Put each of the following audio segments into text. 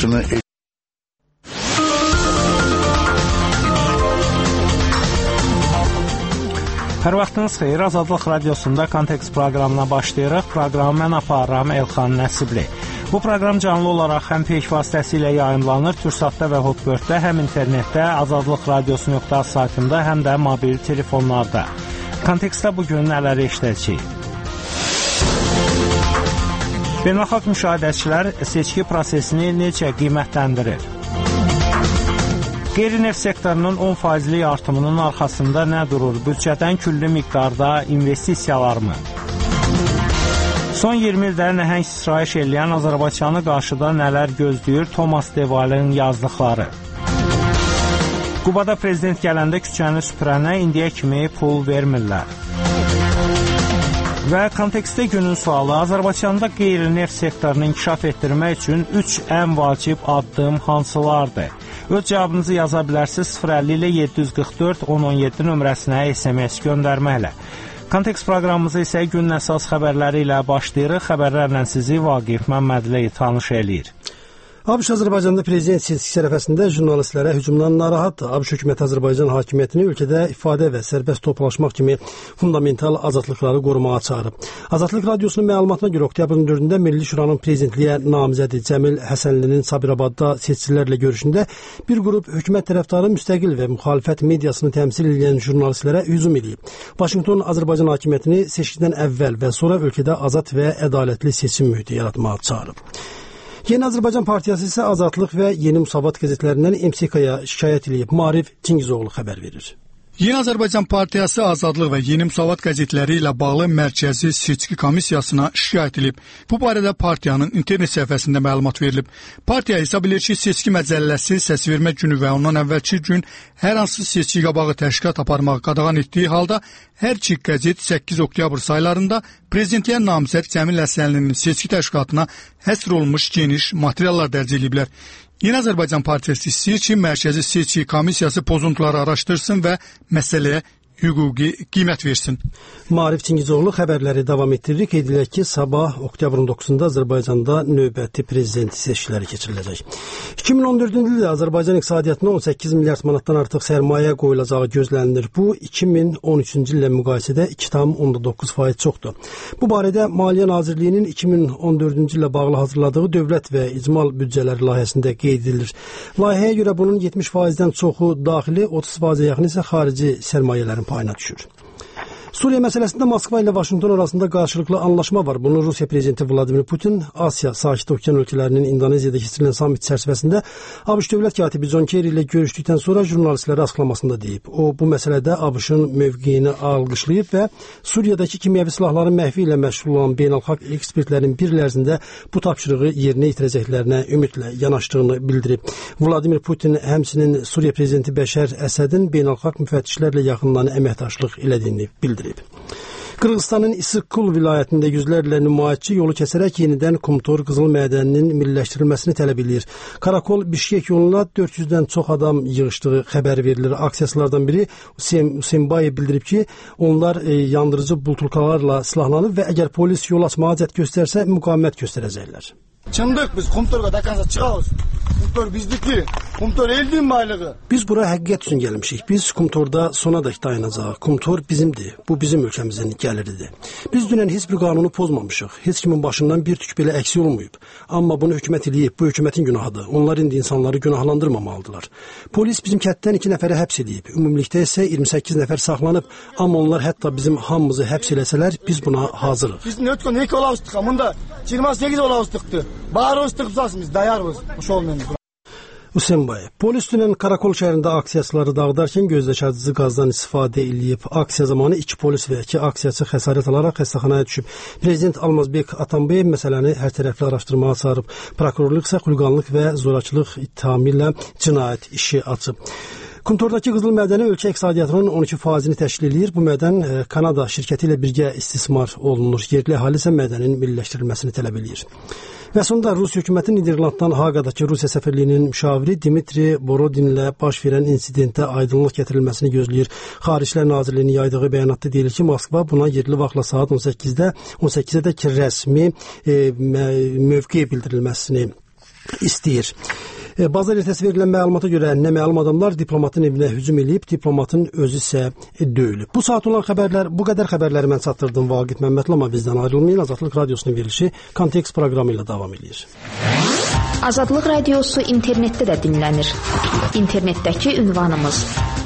hamısını Hər vaxtınız xeyir, Azadlıq Radiosunda Kontekst proqramına başlayırıq. Proqramı mən aparıram Elxan Nəsibli. Bu proqram canlı olaraq həm peyk vasitəsilə yayımlanır, Türksatda və Hotbird-də, həm internetdə, azadlıqradiosu.az saytında, həm də mobil telefonlarda. Kontekstdə bugün nələri eşidəcəyik? Beynəlxalq müşahidəçilər seçki prosesini necə qiymətləndirir? Qeyri-neft sektorunun 10%lik artımının arxasında nə durur? Büdcədən külli miqdarda investisiyalar mı? Son 20 ildə nəhəng istirahət eləyən Azərbaycanı qarşıda nələr gözləyir? Thomas de Waal-in yazdıqları. Qubada prezident gələndə küçəni süpürənə indiyə kimi pul vermirlər. Və kontekstdə günün sualı, Azərbaycanda qeyri-neft sektorunu inkişaf etdirmək üçün 3 ən vacib addım hansılardır? Öz cavabınızı yaza bilərsiniz 050 ilə 744 1017 nömrəsinə SMS göndərməklə. Kontekst proqramımızı isə günün əsas xəbərləri ilə başlayırıq. Xəbərlərlə sizi Vaqif Məmmədli tanış eləyir. ABŞ Azərbaycanda prezident seçkisi ərəfəsində jurnalistlərə hücumdan narahatdır. ABŞ hökuməti Azərbaycan hakimiyyətini ölkədə ifadə və sərbəst toplaşmaq kimi fundamental azadlıqları qorumağa çağırıb. Azadlıq Radiosunun məlumatına görə oktyabrın 4-də Milli Şuranın prezidentliyə namizədi Cəmil Həsənlinin Sabirabadda seçicilərlə görüşündə bir qrup hökumət tərəfdarı müstəqil və müxalifət mediasını təmsil edən jurnalistlərə hücum edib. Vaşinqton Azərbaycan hakimiyyətini seçkidən əvvəl və sonra ölkədə azad və ədalətli seçim mühiti yaratmağa çağırıb. Yeni Azərbaycan Partiyası isə Azadlıq və Yeni Müsavat qəzetlərindən MSK-ya şikayət edib. Maarif Cingizoğlu xəbər verir. Yeni Azərbaycan Partiyası Azadlıq və Yeni Müsavat qəzetləri ilə bağlı Mərkəzi Seçki Komissiyasına şikayət edib. Bu barədə partiyanın internet səhifəsində məlumat verilib. Partiya hesab edir ki, seçki məcəlləsi səsvermə günü və ondan əvvəlki gün hər hansı seçki qabağı təşkilat aparmağı qadağan etdiyi halda hər iki qəzet 8 oktyabr saylarında prezidentliyə namizəd Cəmil Həsənlinin seçki təşkilatına həsr olunmuş geniş materiallar dərc ediblər. Yeni Azərbaycan Partiyası istəyir ki, Mərkəzi Seçki Komissiyası pozuntuları araşdırsın və məsələyə hüquqi qiymət versin. Maarif Cingizoğlu xəbərləri davam etdirir. Qeyd edilək ki, sabah oktyabrın 9-da Azərbaycanda növbəti prezident seçkiləri keçiriləcək. 2014-cü ildə Azərbaycan iqtisadiyyatına 18 milyard manatdan artıq sərmayə qoyulacağı gözlənilir. Bu 2013-cü illə müqayisədə 2,9% çoxdur. Bu barədə Maliyyə Nazirliyinin 2014-cü illə bağlı hazırladığı dövlət və icmal büdcələri layihəsində qeyd edilir. Layihəyə görə bunun 70%-dən çoxu daxili, 30%-ə yaxın isə xarici sərmayələrin payına düşür. Suriya məsələsində Moskva ilə Vaşinqton arasında qarşılıqlı anlaşma var. Bunu Rusiya prezidenti Vladimir Putin Asiya Sakit Okean ölkələrinin İndoneziyada keçirilən sammit çərçivəsində ABŞ dövlət katibi John Kerry ilə görüşdükdən sonra jurnalistlərə açıqlamasında deyib. O, bu məsələdə ABŞ-ın mövqeyini alqışlayıb və Suriyadakı kimyəvi silahların məhvi ilə məşğul olan beynəlxalq ekspertlərin bir il ərzində bu tapşırığı yerinə yetirəcəklərinə ümidlə yanaşdığını bildirib. Vladimir Putin həmçinin Suriya prezidenti Bəşər Əsədin beynəlxalq müfəttişlərlə yaxından əməkdaşlıq elədiyini bildirib. Qırğızstanın İssık-Kul vilayətində yüzlərlə nümayişçi yolu kəsərək yenidən Kumtor qızıl mədəninin milliləşdirilməsini tələb edir. Karakol Bişkek yoluna 400-dən çox adam yığışdığı xəbər verilir. Aksiyaçılardan biri Usembayev bildirib ki, onlar yandırıcı bultulkalarla silahlanıb və əgər polis yol açmağa cəhd göstərsə müqavimət göstərəcəklər. Çındık biz Kumtor'a da kansa çıkağız. Kumtor bizdeki. Kumtor eldiğin baylığı. Biz bura həqiqət üçün gəlmişik. Biz Kumtorda sona dək dayanacaq. Kumtor bizimdir. Bu bizim ölkəmizin gəliridir. Biz dünən heç bir qanunu pozmamışıq. Heç kimin başından bir tük belə əksi olmayıb. Amma bunu hökumət eləyib. Bu hökumətin günahıdır. Onlar indi insanları günahlandırmamalıdırlar. Polis bizim kənddən 2 nəfəri həbs edib. Ümumilikdə isə 28 nəfər saxlanıb. Amma onlar hətta bizim hamımızı həbs eləsələr biz buna hazırıq. Biz ne ötkün 2 olavızdık. Bunda 28 olavızdıktı. Bağırız tıqsasımız dayarız. Hoş olmayınız. Usembayev. Polis dünən Karakol şəhərində aksiyaçıları dağıdarkən gözləşədici qazdan istifadə edib. Aksiya zamanı 2 polis və 2 aksiyaçı xəsarət alaraq xəstəxanaya düşüb. Prezident Almazbek Atambayev məsələni hərtərəfli araşdırmağa çağırıb. Prokurorluq isə xulqanlıq və zorakılıq ittihamı ilə cinayət işi açıb. Kumtordakı qızıl mədəni ölkə iqtisadiyyatının 12%-ni təşkil edir. Bu mədən Kanada şirkəti ilə birgə istismar olunur. Yerli əhali isə mədənin milliləşdirilməsini tələb edir. Və sonunda Rusiya hökuməti Niderlanddan Haqadakı Rusiya səfirliyinin müşaviri Dmitri Borodinlə baş verən insidentdə aydınlıq gətirilməsini gözləyir. Xaricilər Nazirliyinin yaydığı bəyanatda deyilir ki, Moskva buna yerli vaxtla saat 18-də rəsmi mövqe bildirilməsini istəyir. Bazar ertəsi verilən məlumata görə nə məlum adamlar diplomatın evinə hücum edib, diplomatın özü isə döyülüb. Bu saat olan xəbərlər, bu qədər xəbərləri mən çatdırdım Vaqif Məmmədli, amma bizdən ayrılmayın. Azadlıq Radiosunun verilişi Kontekst proqramı ilə davam edir. Azadlıq Radiosu internetdə də dinlənir. İnternetdəki ünvanımız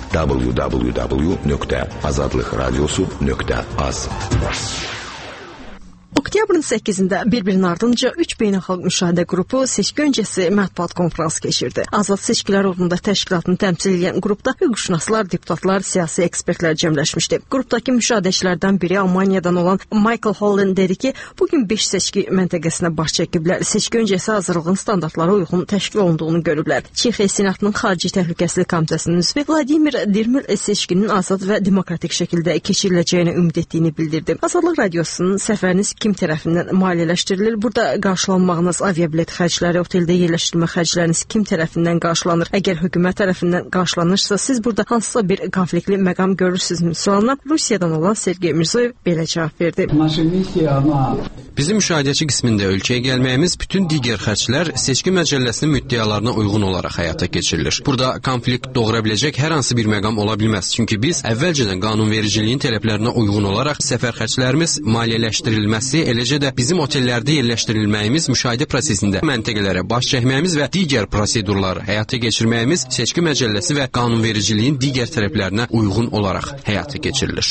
www.azadlıqradiosu.az. Oktyabrın 8-də bir-birinin ardınca 3 beynəlxalq müşahidə qrupu seçki öncəsi mətbuat konfransı keçirdi. Azad Seçkilər uğrunda təşkilatını təmsil edən qrupda hüquqşünaslar, deputatlar, siyasi ekspertlər cəmləşmişdi. Qrupdakı müşahidəçilərdən biri Almaniyadan olan Michael Holland dedi ki, bugün 5 seçki məntəqəsinə baş çəkiblər. Seçki öncəsi hazırlığın standartlara uyğun təşkil olunduğunu görüblər. Çexiya Senatının Xarici Təhlükəsizlik Komitəsinin üzvü Vladimir Dirmil seçkinin azad və demokratik şəkildə keçiriləcəyini ümid etdiyini bildirdi. Azadlıq Radiosunun səfəriniz kim tərəfindən maliyyələşdirilir? Burada qarşılanmağınız aviabilet xərcləri, oteldə yerləşdirmə xərcləriniz kim tərəfindən qarşılanır? Əgər hökumət tərəfindən qarşılanırsa, siz burada hansısa bir konfliktli məqam görürsünüzmü? Sualına Rusiyadan olan Sergey Mirzoyev belə cavab verdi. Bizim müşahidəçi qismində ölkəyə gəlməyimiz bütün digər xərclər seçki məcəlləsinin müddəalarına uyğun olaraq həyata keçirilir. Burada konflikt doğura biləcək hər hansı bir məqam ola bilməz. Çünki biz əvvəlcədən qanunvericiliyin tələblərinə uyğun olaraq səfər xərclərimiz maliyyələşdirilməsi, eləcə də bizim otellərdə yerləşdirilməyimiz, müşahidə prosesində məntəqələrə baş çəkməyimiz və digər prosedurları həyata keçirməyimiz seçki məcəlləsi və qanunvericiliyin digər tələblərinə uyğun olaraq həyata keçirilir.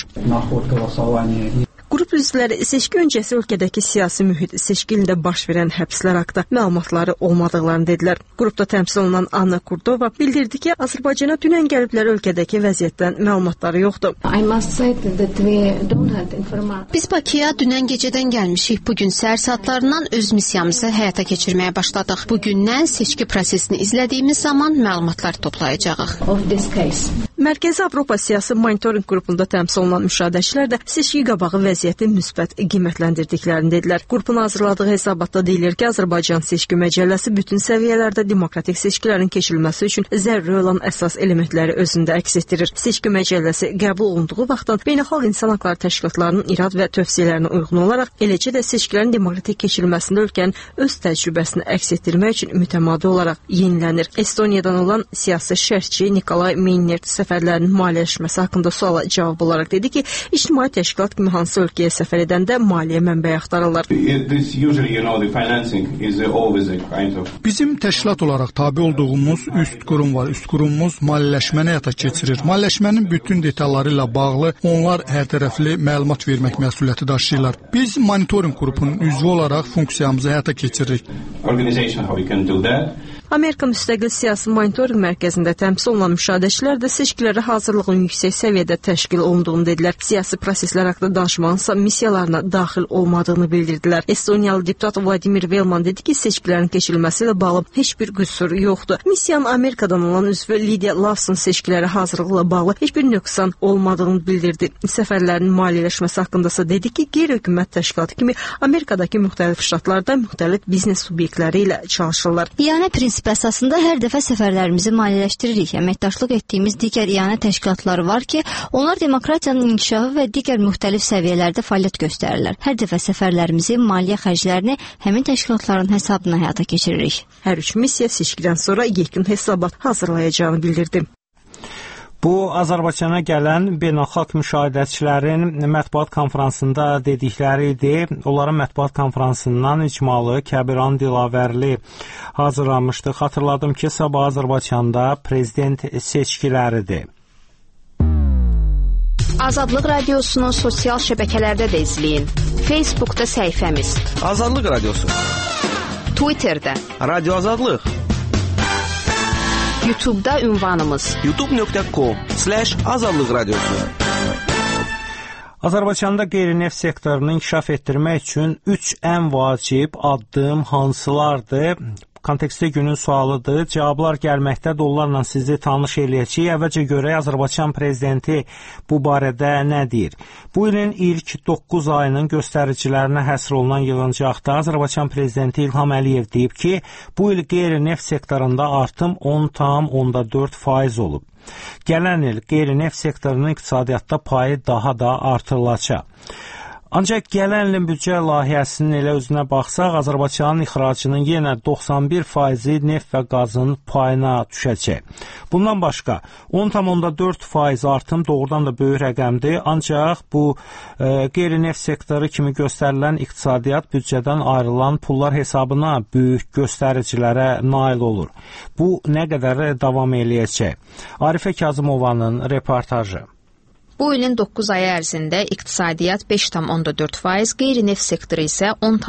Qrup üzvləri seçki öncəsi ölkədəki siyasi mühit, seçki ilində baş verən həbslər haqqında məlumatları olmadıqlarını dedilər. Qrupda təmsil olunan Anna Kurdova bildirdi ki, Azərbaycana dünən gəliblər, ölkədəki vəziyyətdən məlumatları yoxdur. Biz Bakıya dünən gecədən gəlmişik. Bugün səhər saatlarından öz missiyamızı həyata keçirməyə başladıq. Bugündən seçki prosesini izlədiyimiz zaman məlumatlar toplayacağıq. Mərkəzi Avropa Siyasi Monitoring qrupunda təmsil olunan müşahidəçilər də seçki qabağı vəziyyəti müsbət qiymətləndirdiklərini dedilər. Qrupun hazırladığı hesabatda deyilir ki, Azərbaycan seçki məcəlləsi bütün səviyyələrdə demokratik seçkilərin keçirilməsi üçün zəruri olan əsas elementləri özündə əks etdirir. Seçki məcəlləsi qəbul olunduğu vaxtdan beynəlxalq insan haqları təşkilatlarının irad və tövsiyələrinə uyğun olaraq, eləcə də seçkilərin demokratik keçirilməsində ölkənin öz təcrübəsini əks etdirmək üçün mütəmadi olaraq yenilənir. Estoniyadan olan siyasi şərhçi Nikolay Meynert səfərlərinin maliyyələşməsi haqqında suala cavab olaraq dedi ki, ictimai təşkilat kimi hansı ölkəyə səfər edəndə maliyyə mənbəyi axtarırlar. Bizim təşkilat olaraq tabe olduğumuz üst qurum var. Üst qurumumuz maliyyələşməni həyata keçirir. Maliyyələşmənin bütün detalları ilə bağlı onlar hər tərəfli məlumat vermək məsuliyyəti daşıyırlar. Biz monitoring qrupunun üzvü olaraq funksiyamızı həyata keçiririk. Amerika Müstəqil Siyasi Monitoring Mərkəzində təmsil olunan müşahidəçilər də seçkilərə hazırlığın yüksək səviyyədə təşkil olunduğunu dedilər. Siyasi proseslər haqqında danışmağınsa missiyalarına daxil olmadığını bildirdilər. Estoniyalı deputat Vladimir Velman dedi ki, seçkilərin keçirilməsi ilə bağlı heç bir qüsur yoxdur. Missiyanın Amerikadan olan üzvü Lydia Lawson seçkilərə hazırlıqla bağlı heç bir nöqsan olmadığını bildirdi. Səfərlərin maliyyələşməsi haqqındasa dedi ki, qeyri-hökumət təşkilatı kimi Amerikadakı müxtəlif ştatlarda müxtəlif biznes subyektləri ilə çalışırlar. İyanə prinsipi əsasında hər dəfə səfərlərimizi maliyyələşdiririk. Əməkdaşlıq etdiyimiz digər iyanə təşkilatları var ki, onlar demokratiyanın inkişafı və digər müxtəlif səviyyələrdə fəaliyyət göstərirlər. Hər dəfə səfərlərimizi, maliyyə xərclərini həmin təşkilatların hesabına həyata keçiririk. Hər üç missiya seçkidən sonra yekun hesabat hazırlayacağını bildirdi. Bu, Azərbaycana gələn beynəlxalq müşahidəçilərin mətbuat konfransında dedikləri idi. Onların mətbuat konfransından icmalı Kəbiran Dilavərli hazırlanmışdı. Xatırladım ki, sabah Azərbaycanda prezident seçkiləridir. Azadlıq Radiosunu sosial şəbəkələrdə də izləyin. Facebookda səhifəmiz Azadlıq Radiosu, Twitterdə Radio Azadlıq, YouTube'da ünvanımız youtube.com/Azadlıq Radiosu. Azərbaycanda qeyri-neft sektorunu inkişaf etdirmək üçün 3 ən vacib addım hansılardır? Kontekstdə günün sualıdır. Cavablar gəlməkdədir. Onlarla sizi tanış eləyəcəyik. Əvvəlcə görək Azərbaycan prezidenti bu barədə nə deyir? Bu ilin ilk 9 ayının göstəricilərinə həsr olunan yığıncaqda Azərbaycan prezidenti İlham Əliyev deyib ki, bu il qeyri-neft sektorunda artım 10,4% olub. Gələn il qeyri-neft sektorunun iqtisadiyyatda payı daha da artırılacaq. Ancaq gələn ilin büdcə layihəsinin elə özünə baxsaq, Azərbaycanın ixracının yenə 91% neft və qazın payına düşəcək. Bundan başqa 10,4% artım doğrudan da böyük rəqəmdir, ancaq bu qeyri-neft sektoru kimi göstərilən iqtisadiyyat büdcədən ayrılan pullar hesabına böyük göstəricilərə nail olur. Bu nə qədər davam eləyəcək? Arifə Kazımovanın reportajı. Bu ilin 9 ayı ərzində iqtisadiyyat 5,4%, qeyri-neft sektoru isə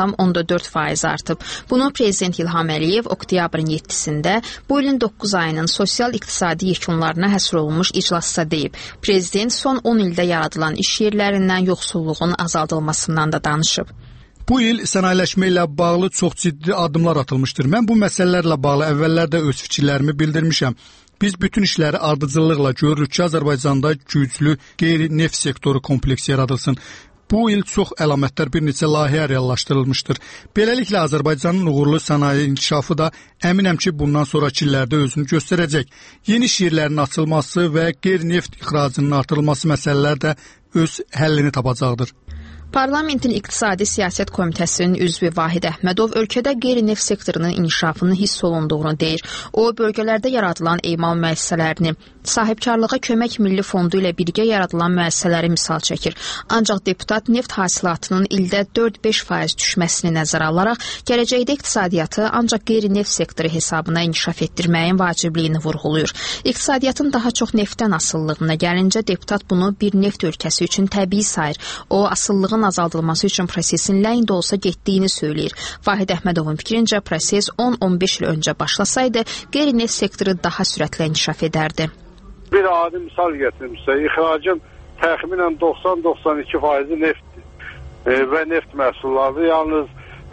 10,4% artıb. Bunu Prezident İlham Əliyev oktyabrın 7-sində bu ilin 9 ayının sosial-iqtisadi yekunlarına həsr olunmuş iclasda deyib. Prezident son 10 ildə yaradılan iş yerlərindən yoxsulluğun azaldılmasından da danışıb. Bu il sənayeləşmə ilə bağlı çox ciddi addımlar atılmışdır. Mən bu məsələlərlə bağlı əvvəllərdə öz fikirlərimi bildirmişəm. Biz bütün işləri ardıcıllıqla görürük ki, Azərbaycanda güclü qeyri-neft sektoru kompleksi yaradılsın. Bu il çox əlamətdar bir neçə layihə reallaşdırılmışdır. Beləliklə, Azərbaycanın uğurlu sənaye inkişafı da əminəm ki, bundan sonraki illərdə özünü göstərəcək. Yeni iş yerlərinin açılması və qeyri-neft ixracının artırılması məsələlər də öz həllini tapacaqdır. Parlamentin İqtisadi Siyasət Komitəsinin üzvü Vahid Əhmədov ölkədə qeyri-neft sektorunun inkişafının hiss olunduğunu deyir. O, bölgələrdə yaradılan emal müəssisələrini, sahibkarlığa kömək milli fondu ilə birgə yaradılan müəssisələri misal çəkir. Ancaq deputat neft hasilatının ildə 4-5% düşməsini nəzərə alaraq, gələcəkdə iqtisadiyyatı ancaq qeyri-neft sektoru hesabına inkişaf etdirməyin vacibliyini vurğulayır. İqtisadiyyatın daha çox neftdən asıllığına gəlincə, deputat bunu bir neft ölkəsi üçün təbii sayır. O, asıllığın azaldılması üçün prosesin ləyin də olsa getdiyini söyləyir. Vahid Əhmədovun fikrincə, proses 10-15 il öncə başlasaydı, qeyri-neft sektoru daha sürətlə inkişaf edərdi. Bir adi misal gətirmişsə, ixracın təxminən 90-92% neftdir və neft məhsullardır. Yalnız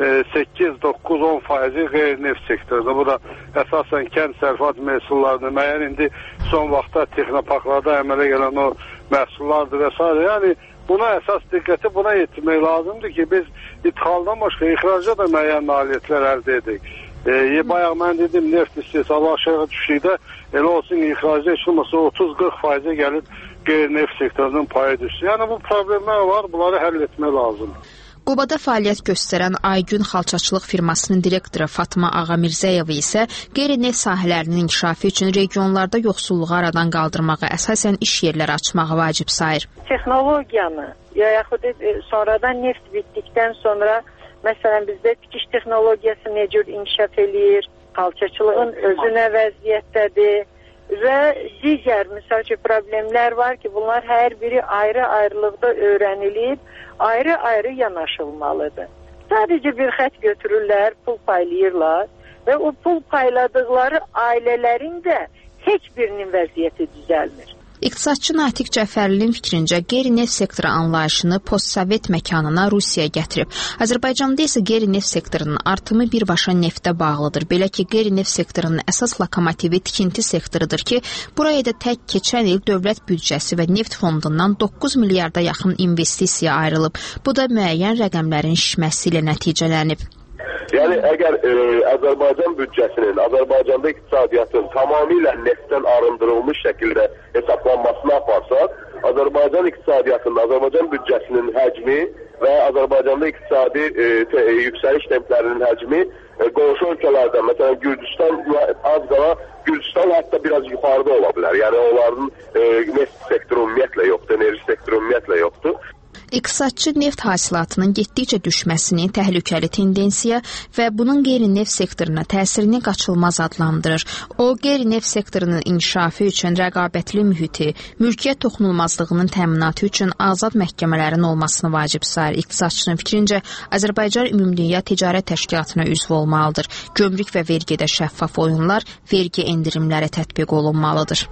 8-9-10% qeyri-neft sektorudur. Bu da əsasən kənd sərfat məhsullarını müəyyən indi son vaxtda texnoparklarda əmələ gələn o məhsullardır və s. Yəni buna əsas diqqəti buna yetirmək lazımdır ki, biz idxaldan başqa ixraca da müəyyən nailiyyətlər əldə edək. Bayaq mən dedim, neft istehsalı aşağı düşdükdə elə olsun ki, ixracda heç olmasa 30-40% gəlib qeyri-neft sektorunun payı düşsün. Yəni bu problemlər var, bunları həll etmək lazımdır. Qubada fəaliyyət göstərən Aygün xalçaçılıq firmasının direktoru Fatma Ağamirzəyeva isə qeyri-neft sahələrinin inkişafı üçün regionlarda yoxsulluğu aradan qaldırmağa, əsasən iş yerləri açmağı vacib sayır. Texnologiyanı, yaxud sonradan neft bitdikdən sonra, məsələn, bizdə tikiş texnologiyası necə inkişaf eləyir, xalçaçılığın özü nə vəziyyətdədir və digər, misal ki, problemlər var ki, bunlar hər biri ayrı-ayrılıqda öyrənilib, ayrı-ayrı yanaşılmalıdır. Sadəcə bir xət götürürlər, pul paylayırlar və o pul payladıqları ailələrin də heç birinin vəziyyəti düzəlmir. İqtisadçı Natiq Cəfərlinin fikrincə qeyri-neft sektoru anlayışını postsovet məkanına Rusiya gətirib. Azərbaycanda isə qeyri-neft sektorunun artımı birbaşa neftə bağlıdır. Belə ki, qeyri-neft sektorunun əsas lokomotivi tikinti sektorudur ki, buraya da tək keçən il dövlət büdcəsi və neft fondundan 9 milyarda yaxın investisiya ayrılıb. Bu da müəyyən rəqəmlərin şişməsi ilə nəticələnib. Yəni, əgər Azərbaycan büdcəsinin, Azərbaycanda iqtisadiyyatın tamamilə neftdən arındırılmış şəkildə hesablanmasını aparsaq, Azərbaycan iqtisadiyyatının, Azərbaycan büdcəsinin həcmi və Azərbaycanda iqtisadi yüksəliş templərinin həcmi qonşu ölkələrdə, məsələn, Gürcüstan az qala, Gürcüstan hətta biraz yuxarıda ola bilər. Yəni, onların neft sektoru ümumiyyətlə yoxdur, enerji sektoru ümumiyyətlə yoxdur. İqtisadçı neft hasilatının getdikcə düşməsini təhlükəli tendensiya və bunun qeyri-neft sektoruna təsirini qaçılmaz adlandırır. O, qeyri-neft sektorunun inkişafı üçün rəqabətli mühiti, mülkiyyət toxunulmazlığının təminatı üçün azad məhkəmələrin olmasını vacib sayır. İqtisadçının fikrincə, Azərbaycan Ümumdünya Ticarət Təşkilatına üzv olmalıdır. Gömrük və vergidə şəffaf oyunlar, vergi endirimləri tətbiq olunmalıdır.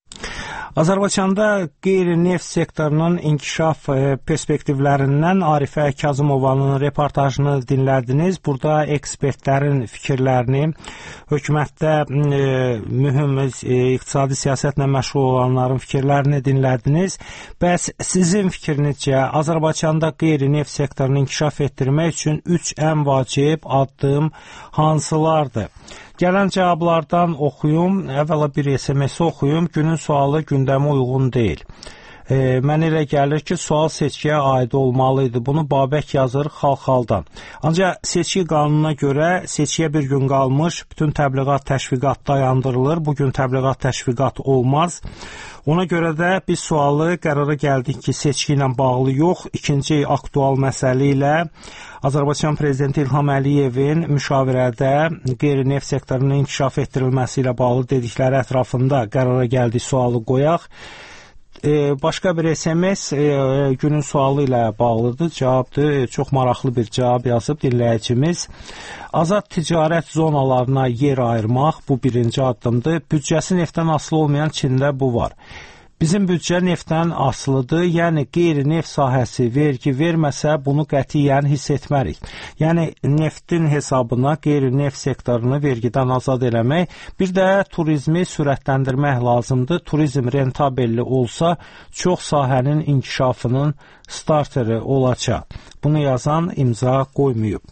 Azərbaycanda qeyri-neft sektorunun inkişaf perspektivlərindən Arifə Kazımovanın reportajını dinlədiniz. Burada ekspertlərin fikirlərini, hökumətdə mühüm iqtisadi siyasətlə məşğul olanların fikirlərini dinlədiniz. Bəs sizin fikrinizcə Azərbaycanda qeyri-neft sektorunu inkişaf etdirmək üçün 3 ən vacib addım hansılardır? Gələn cavablardan oxuyum, əvvəla bir SMS oxuyum. Günün sualı gündəmə uyğun deyil. Mənə elə gəlir ki, sual seçkiyə aid olmalı idi. Bunu Babək yazır Xalxaldan. Ancaq seçki qanununa görə seçkiyə bir gün qalmış, bütün təbliğat, təşviqat dayandırılır. Bugün təbliğat, təşviqat olmaz. Ona görə də biz sualı qərara gəldik ki, seçki ilə bağlı yox, ikinci aktual məsələ ilə Azərbaycan Prezidenti İlham Əliyevin müşavirədə qeyri-neft sektorunun inkişaf etdirilməsi ilə bağlı dedikləri ətrafında qərara gəldik, sualı qoyaq. Başqa bir SMS günün sualı ilə bağlıdır, cavabdır. Çox maraqlı bir cavab yazıb dinləyicimiz. Azad ticarət zonalarına yer ayırmaq bu birinci addımdır. Büdcəsi neftdən asılı olmayan Çində bu var. Bizim büdcə neftdən asılıdır, yəni qeyri-neft sahəsi vergi verməsə bunu qətiyyən hiss etmərik. Yəni neftin hesabına qeyri-neft sektorunu vergidən azad eləmək, bir də turizmi sürətləndirmək lazımdır. Turizm rentabelli olsa çox sahənin inkişafının starteri olacaq. Bunu yazan imza qoymayıb.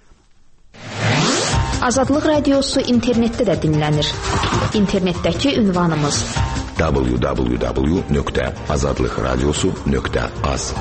Azadlıq Radiosu internetdə də dinlənir. İnternetdəki ünvanımız www.azadlıqradiosu.az.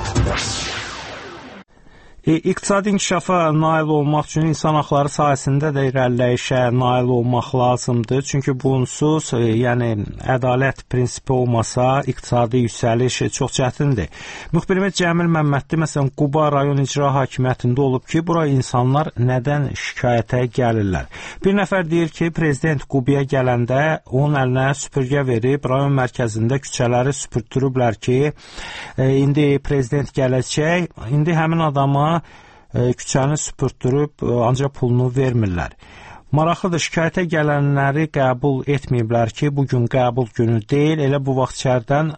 İqtisadi inkişafa nail olmaq üçün insan haqları sahəsində də irəliləyişə nail olmaq lazımdır. Çünki bunsuz, yəni ədalət prinsipi olmasa iqtisadi yüksəliş çox çətindir. Müxbirimiz Cəmil Məmmədli məsələn Quba rayon icra hakimiyyətində olub ki, bura insanlar nədən şikayətə gəlirlər? Bir nəfər deyir ki, prezident Qubaya gələndə onun əlinə süpürgə verib rayon mərkəzində küçələri süpürtürüblər ki, indi prezident gələcək, indi həmin adama küçəni süpürtdürüb, ancaq pulunu vermirlər. Maraqlıdır, şikayətə gələnləri qəbul etməyiblər ki, bugün qəbul günü deyil, elə bu vaxt içərdən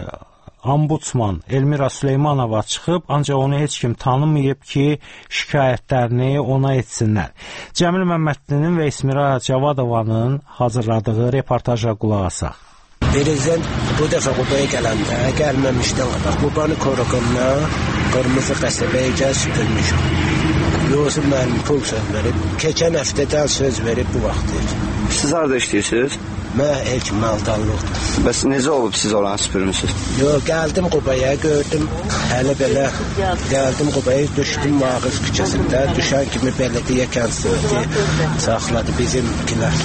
ombudsman Elmira Süleymanova çıxıb, ancaq onu heç kim tanımayıb ki, şikayətlərini ona etsinlər. Cəmil Məmmədlinin və İsmira Cavadovanın hazırladığı reportaja qulaq asaq. Prezident bu dəfə Qubaya gələndə gəlməmişdən qabaq Qubanı koruğuna qırmızı qəsəbəyə gəl süpürmüş. Yusuf müəllim pul söz verib, keçən həftədən söz verib bu vaxt deyir. Siz harada işləyirsiniz? Mən ilk maldarlıqdır. Bəs necə olub siz oranı süpürmüsünüz? Yox, gəldim Qubaya, gördüm, hələ belə gəldim Qubaya, düşdüm Mağız küçəsində, düşən kimi belediyə kənsildi, saxladı bizimkilər.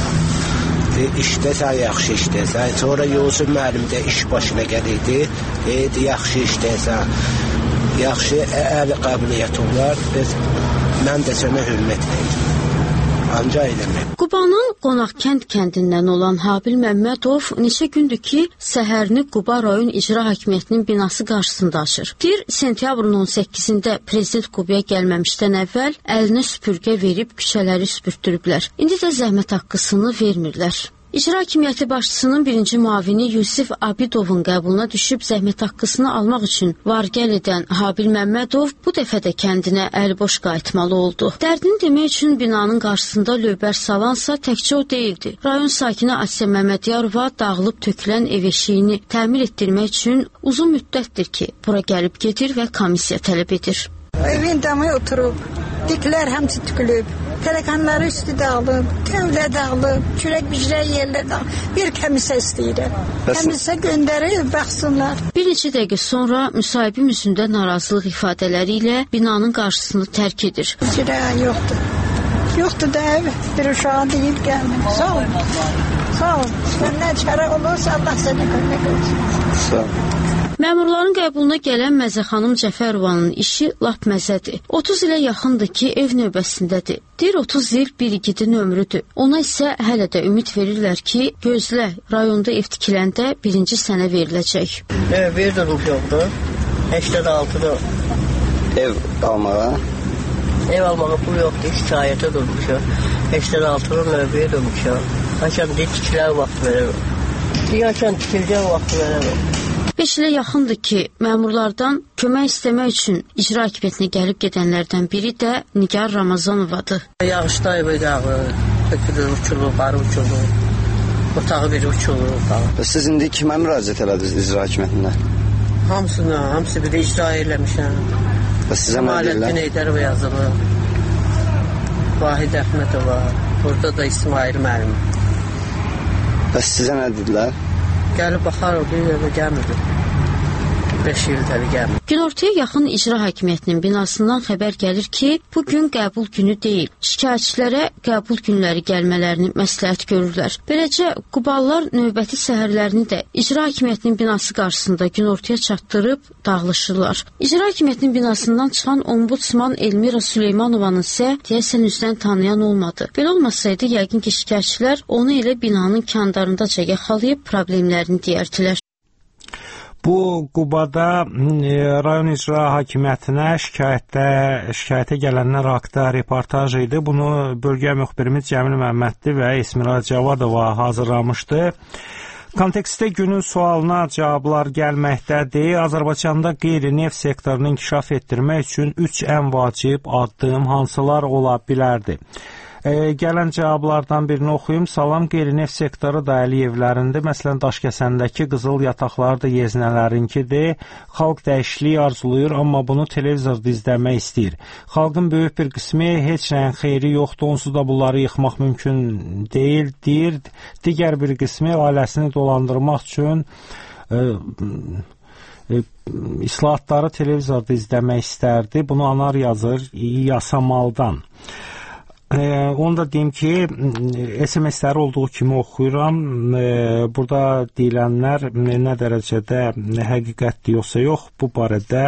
İşləsən, yaxşı işləsən. Sonra Yusuf müəllim də iş başına gəlirdi. Deyirdi, yaxşı işləsən. Yaxşı əli qabiliyyəti olar. Mən də sənə hürmət edirəm. Ancaq eləmək. Qubanın Qonaqkənd kəndindən olan Habil Məmmədov neçə gündür ki, səhərini Quba rayon icra hakimiyyətinin binası qarşısında açır. Deyir, sentyabrın 18-də prezident Qubaya gəlməmişdən əvvəl əlinə süpürgə verib küçələri süpürtdürüblər. İndi də zəhmət haqqısını vermirlər. İcra hakimiyyəti başçısının birinci müavini Yusif Abidovun qəbuluna düşüb zəhmət haqqısını almaq üçün var-gəl edən Habil Məmmədov bu dəfə də kəndinə əliboş qayıtmalı oldu. Dərdini demək üçün binanın qarşısında lövbər salansa təkcə o deyildi. Rayon sakini Asiya Məmmədiyarova dağılıb tökülən ev eşiyini təmir etdirmək üçün uzun müddətdir ki, bura gəlib gedir və komissiya tələb edir. Evin damı oturub, diklər həmsi tükülüb, telekanları üstü dağılıb, tövlə dağılıb, çörək bişirək yerlər dağılıb. Bir kəmisə istəyirəm. Kəmisə göndərib, baxsınlar. Bir neçə dəqiqə sonra müsahibim üzündə narazılıq ifadələri ilə binanın qarşısını tərk edir. Çörək yoxdur. Yoxdur da ev. Bir uşağı deyib gəlməm. Sağ ol. Sağ ol. Nə çərə olursa Allah sənə kömək olsun. Sağ ol. Məmurların qəbuluna gələn Məzə xanım Cəfərovanın işi lap məzədir. 30 ilə yaxındır ki, ev növbəsindədir. Deyir 30 il bir igidin ömrüdür. Ona isə hələ də ümid verirlər ki, gözlə, rayonda ev tikiləndə birinci sənə veriləcək. Bir durmuş yoxdur. 86-da ev almağa? Ev almağa pul yoxdur, şikayətə durmuşam. 86-da növbəyə durmuşam. Haçan deyir, tikilər vaxt verəm. Deyir, haçan tikiləcək vaxt verəm. 5 ilə yaxındır ki, məmurlardan kömək istəmək üçün icra hakimiyyətinə gəlib gedənlərdən biri də Nigar Ramazanovadır. Yağışda evi yağır, tökülür, uçulur, barı uçulur, otağı biri uçulur. Siz indi kimə müraciət elədiniz icra hakimiyyətində? Hamısına, hamısı bir işra eləmişəm. Sizə nə deyirlər? Cəmaləddin Eydərov yazılır, Vahid Əhmədova, burada da İsmail müəllim. Bəs sizə nə dedilər? Gəlib baxar, o bir yerdə gəlmirdi. 5 ildir gəlmir. Günortaya yaxın icra hakimiyyətinin binasından xəbər gəlir ki, bu gün qəbul günü deyil. Şikayətçilərə qəbul günləri gəlmələrini məsləhət görürlər. Beləcə, Qubalılar növbəti səhərlərini də icra hakimiyyətinin binası qarşısında günortaya çatdırıb dağılışırlar. İcra hakimiyyətinin binasından çıxan ombudsman Elmira Süleymanovanın isə deyəsən üzdən tanıyan olmadı. Belə olmasaydı, yəqin ki, şikayətçilər onu elə binanın kəndarındaca yaxalayıb problemlərini deyərdilər. Bu Qubada rayon icra hakimiyyətinə şikayətə gələnlər haqda reportaj idi. Bunu bölgə müxbirimiz Cəmil Məmmədli və Esmira Cavadova hazırlamışdı. Kontekstdə günün sualına cavablar gəlməkdədir. Azərbaycanda qeyri-neft sektorunu inkişaf etdirmək üçün 3 ən vacib addım hansılar ola bilərdi? Gələn cavablardan birini oxuyum. Salam, qeyri-neft sektoru da Əliyevlərində, məsələn, Daşkəsəndəki qızıl yataqlar da yeznələrinkidir. Xalq dəyişikliyi arzulayır, amma bunu televizorda izləmək istəyir. Xalqın böyük bir qismi heç nəyin xeyri yoxdur, onsuz da bunları yıxmaq mümkün deyil, deyir. Digər bir qismi ailəsini dolandırmaq üçün islahatları televizorda izləmək istərdi. Bunu Anar yazır Yasamaldan. Onu da deyim ki, SMS-ləri olduğu kimi oxuyuram. Burada deyilənlər nə dərəcədə həqiqətdir yoxsa yox, bu barədə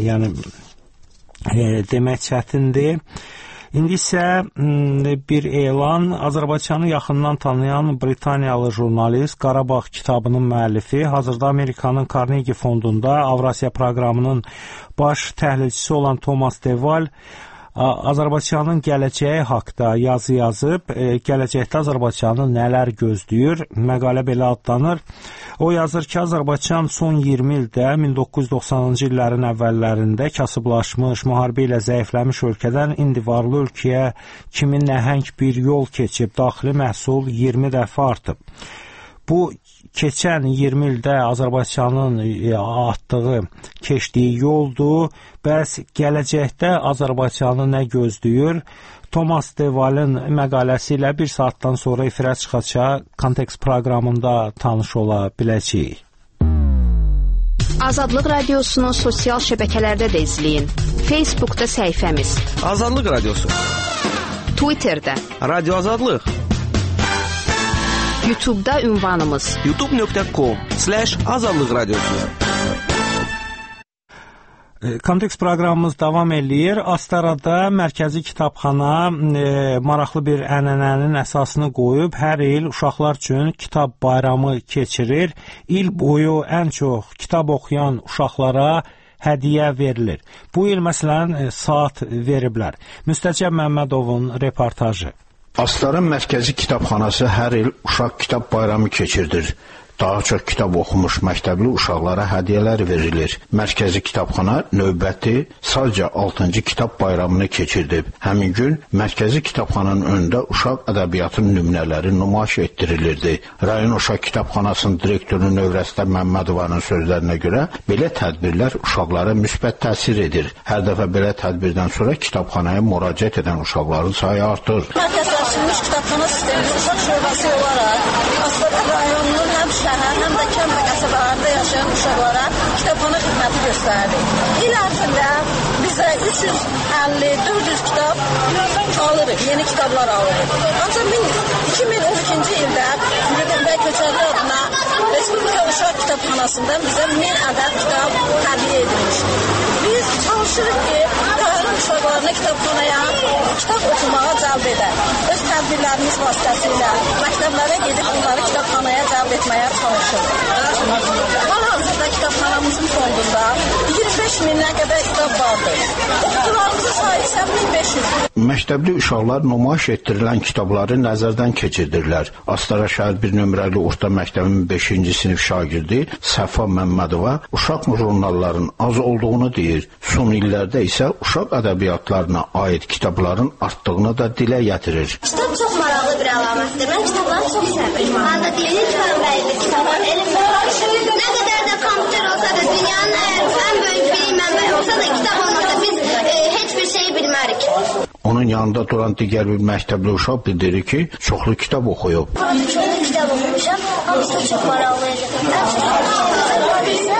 demək çətindir. İndi isə bir elan. Azərbaycanı yaxından tanıyan Britaniyalı jurnalist, Qarabağ kitabının müəllifi, hazırda Amerikanın Carnegie fondunda Avrasiya proqramının baş təhlilçisi olan Thomas Deval Azərbaycanın gələcəyi haqda yazı yazıb, gələcəkdə Azərbaycanı nələr gözləyir, məqalə belə adlanır. O yazır ki, Azərbaycan son 20 ildə 1990-cı illərin əvvəllərində kasıblaşmış, müharibə ilə zəifləmiş ölkədən indi varlı ölkəyə kimi nəhəng bir yol keçib, daxili məhsul 20 dəfə artıb. Bu keçən 20 ildə Azərbaycanın keçdiyi yoldur. Bəs gələcəkdə Azərbaycanı nə gözləyir? Thomas Deval'ın məqaləsi ilə bir saatdan sonra efirə çıxacaq Kontekst proqramında tanış ola biləcəyik. Azadlıq Radiosunu sosial şəbəkələrdə də izləyin. Facebookda səhifəmiz Azadlıq Radiosu, Twitterdə Radio Azadlıq, YouTube'da ünvanımız youtube.com/azadlıq radiosu. Kontekst proqramımız davam eləyir. Astarada Mərkəzi Kitabxana maraqlı bir ənənənin əsasını qoyub, hər il uşaqlar üçün kitab bayramı keçirir. İl boyu ən çox kitab oxuyan uşaqlara hədiyyə verilir. Bu il məsələn saat veriblər. Müstəcəb Məmmədovun reportajı. Astarın Mərkəzi Kitabxanası hər il uşaq kitab bayramı keçirdir. Daha çox kitab oxumuş məktəbli uşaqlara hədiyyələr verilir. Mərkəzi Kitabxana növbəti sadəcə 6-cı kitab bayramını keçirdib. Həmin gün Mərkəzi Kitabxananın önündə uşaq ədəbiyyatının nümunələri nümayiş etdirilirdi. Rayon Uşaq Kitabxanasının direktorunun Övrəstə Məmmədovanın sözlərinə görə belə tədbirlər uşaqlara müsbət təsir edir. Hər dəfə belə tədbirdən sonra kitabxanaya müraciət edən uşaqların sayı artır. Mərkəzləşdirilmiş kitabxana sistemi uşaq şöbəsi olaraq Astara rayonunun həm şəhər, həm də kənd və qəsəbələrdə yaşayan uşaqlara kitabxana xidməti göstərdik. İl ərzində bizə 350-400 kitab alırıq, yeni kitablar alırıq. Ancaq 2012-ci ildə Zülqün bəy Köçərli adına Respublika Uşaq Kitabxanasından bizə 1000 ədəd kitab hədiyyə edilmişdir. Biz çalışırıq ki, rayon uşaqlarını kitabxanaya kitab oxumağa cəlb edək. Öz tədbirlərimiz vasitəsilə məktəblərə gedib onları kitabxanaya cəlb etməyə çalışırıq. Hal-hazırda kitabxanamızın fondunda 25 minə qədər kitab vardır. Oxucularımızın sayı isə 1500. Məktəbli uşaqlar nümayiş etdirilən kitabları nəzərdən keçirdirlər. Astara şəhər 1 nömrəli orta məktəbinin 5-ci sinif şagirdi Səfa Məmmədova uşaq jurnallarının az olduğunu deyir. Son illərdə isə uşaq ədəbiyyatlarına aid kitabların artdığını da dilə gətirir. Kitab çox maraqlı bir əlamətdir. Mən kitabları çox sevirəm. Halda deyilir ki, mənbəyli kitablar elmlər. Nə qədər də kompüter olsa da, dünyanın ən böyük bilim mənbəyi olsa da, kitab olmasa biz heç bir şey bilmərik. Onun yanında duran digər bir məktəbli uşaq bildirir ki, çoxlu kitab oxuyub. Çoxlu kitab oxumuşam, hamısı çox maraqlı idi. Ən çox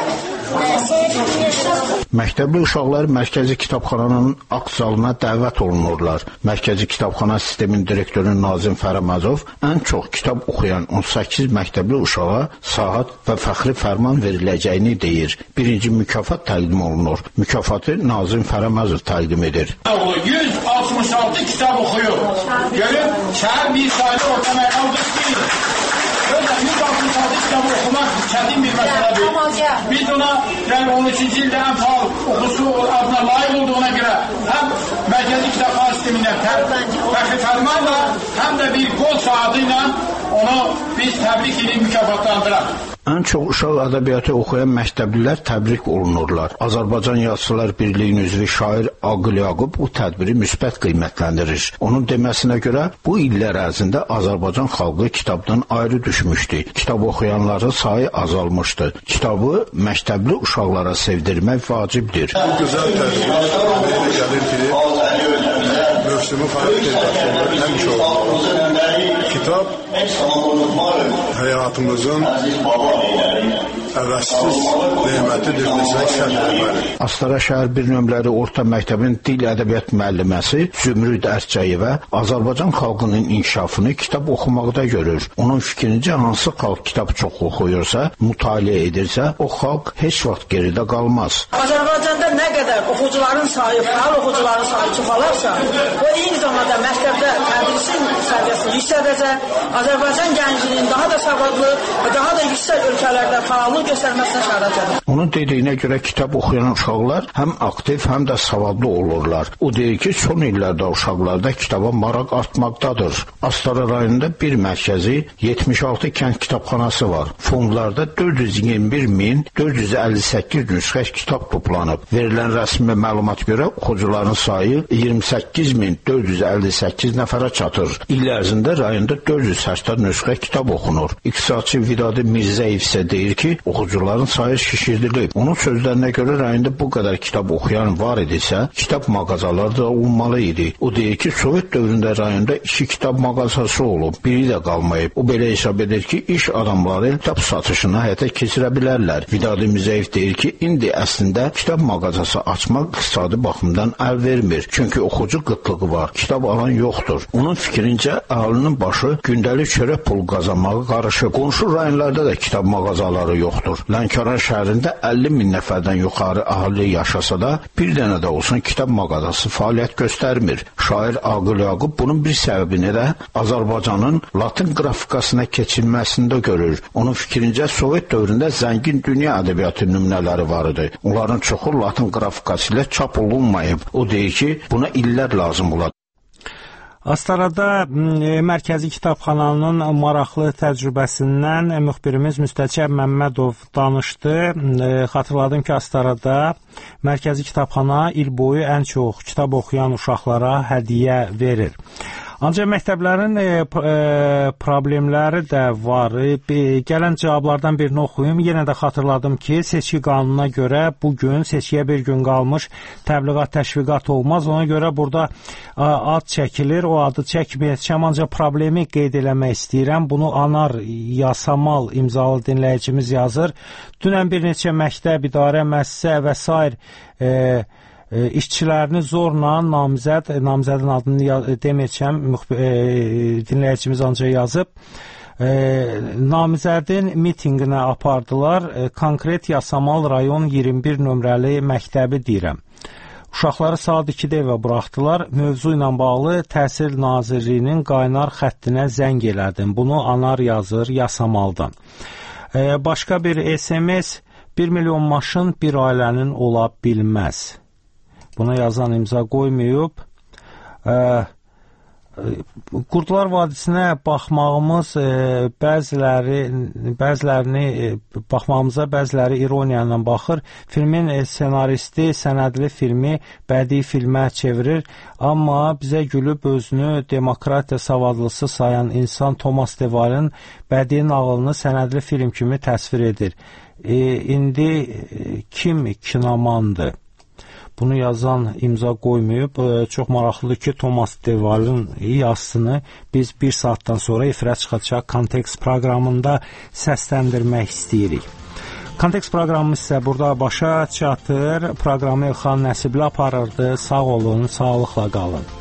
Məktəbli uşaqlar mərkəzi kitabxananın akt zalına dəvət olunurlar. Mərkəzi kitabxana sistemin direktoru Nazim Fərəmazov ən çox kitab oxuyan 18 məktəbli uşağa saat və fəxri fərman veriləcəyini deyir. Birinci mükafat təqdim olunur. Mükafatı Nazim Fərəmazov təqdim edir. 166 kitab oxuyur. Görün, şəhər bir sayılı orta məqam düşdür. 166 kitabı oxumaq çətin bir məsələdir. Biz ona 13-cü ildə ən fəal oxusu adına layiq olduğuna görə həm mərkəzi kitabxana sistemindən fəxri fərmanla, həm də bir qol saatı ilə onu biz təbrik edib mükafatlandıraq. Ən çox uşaq ədəbiyyatı oxuyan məktəblilər təbrik olunurlar. Azərbaycan Yazıçılar Birliyinin üzvü şair Aqil Yaqub bu tədbiri müsbət qiymətləndirir. Onun deməsinə görə bu illər ərzində Azərbaycan xalqı kitabdan ayrı düşmüşdü. Kitab oxuyanların sayı azalmışdı. Kitabı məktəbli uşaqlara sevdirmək vacibdir. Bu gözəl tədbir gəlir ki, mövsümü xarakter həmişə olur. Kitab həyatımızın əvəzsiz nemətidir desək sən deməli. Astara şəhər 1 nömrəli orta məktəbin dil ədəbiyyat müəlliməsi Zümrüd Ərçəyevə Azərbaycan xalqının inkişafını kitab oxumaqda görür. Onun fikrincə hansı xalq kitab çox oxuyursa, mütaliə edirsə, o xalq heç vaxt geridə qalmaz. Azərbaycanda nə qədər oxucuların sayı, fəal oxucuların sayı çoxalarsa, o eyni zamanda məktəbdə tədrisin səviyyəsini yüksədəcək, Azərbaycan gəncliyinin daha da savadlı və daha da yüksək ölkələrdə fəallıq göstərməsinə şərait edir. Onun dediyinə görə kitab oxuyan uşaqlar həm aktiv, həm də savadlı olurlar. O deyir ki, son illərdə uşaqlarda kitaba maraq artmaqdadır. Astara rayonunda bir mərkəzi 76 kənd kitabxanası var. Fondlarda 421.458 nüsxə kitab toplanıb. Verilən rəsmi məlumata görə oxucuların sayı 28.458 nəfərə çatır. İl ərzində rayonda 480 nüsxə kitab oxunur. İqtisadçı Vidadi Mirzəyev isə deyir ki, oxucuların sayı şişirdilib. Onun sözlərinə görə rayonda bu qədər kitab oxuyan var idisə, kitab mağazaları da olmalı idi. O deyir ki, Sovet dövründə rayonda 2 kitab mağazası olub, biri də qalmayıb. O belə hesab edir ki, iş adamları kitab satışını həyata keçirə bilərlər. Vidadi Mirzəyev deyir ki, indi əslində kitab mağazası açmaq iqtisadi baxımdan əl vermir. Çünki oxucu qıtlığı var, kitab alan yoxdur. Onun fikrincə, əhalinin başı gündəlik çörək pul qazanmağı qarışıb. Qonşu rayonlarda da kitab mağazaları yoxdur. Lənkəran şəhərində 50.000 nəfərdən yuxarı əhali yaşasa da, bir dənə də olsun kitab mağazası fəaliyyət göstərmir. Şair Aqil Yaqub bunun bir səbəbini də Azərbaycanın Latin qrafikasına keçilməsində görür. Onun fikrincə, Sovet dövründə zəngin dünya ədəbiyyatı nümunələri var idi. Onların çoxu Latin qrafikası ilə çap olunmayıb. O deyir ki, buna illər lazım olar. Astarada mərkəzi kitabxananın maraqlı təcrübəsindən müxbirimiz Müstəçəb Məmmədov danışdı. Xatırladım ki, Astarada mərkəzi kitabxana il boyu ən çox kitab oxuyan uşaqlara hədiyyə verir. Ancaq məktəblərin problemləri də var. Gələn cavablardan birini oxuyum. Yenə də xatırladım ki, seçki qanununa görə bugün seçkiyə bir gün qalmış təbliğat, təşviqat olmaz. Ona görə burada ad çəkilir. O adı çəkməyəcəm, ancaq problemi qeyd eləmək istəyirəm. Bunu Anar Yasamal imzalı dinləyicimiz yazır. Dünən bir neçə məktəb, idarə, müəssisə və sair işçilərini zorla namizədin adını deməyəcəm, dinləyicimiz ancaq yazıb, namizədin mitinqinə apardılar. Konkret Yasamal rayon 21 nömrəli məktəbi deyirəm. Uşaqları saat 2-də evə buraxdılar. Mövzu ilə bağlı Təhsil Nazirliyinin qaynar xəttinə zəng elədim. Bunu Anar yazır Yasamaldan. Başqa bir SMS, 1 milyon maşın bir ailənin ola bilməz. Buna yazan imza qoymayıb. Qurdlar Vadisinə baxmağımız bəziləri ironiya ilə baxır. Filmin ssenaristi sənədli filmi bədii filmə çevirir, amma bizə gülüb özünü demokratiya savadlısı sayan insan Thomas Deval'ın bədii nağılını sənədli film kimi təsvir edir. İndi kim kinomandır? Bunu yazan imza qoymayıb. Çox maraqlıdır ki, Thomas Deval'ın yazısını biz bir saatdan sonra efirə çıxacaq Kontekst proqramında səsləndirmək istəyirik. Kontekst proqramımız isə burada başa çatır. Proqramı Elxan Nəsibli aparırdı. Sağ olun, sağlıqla qalın.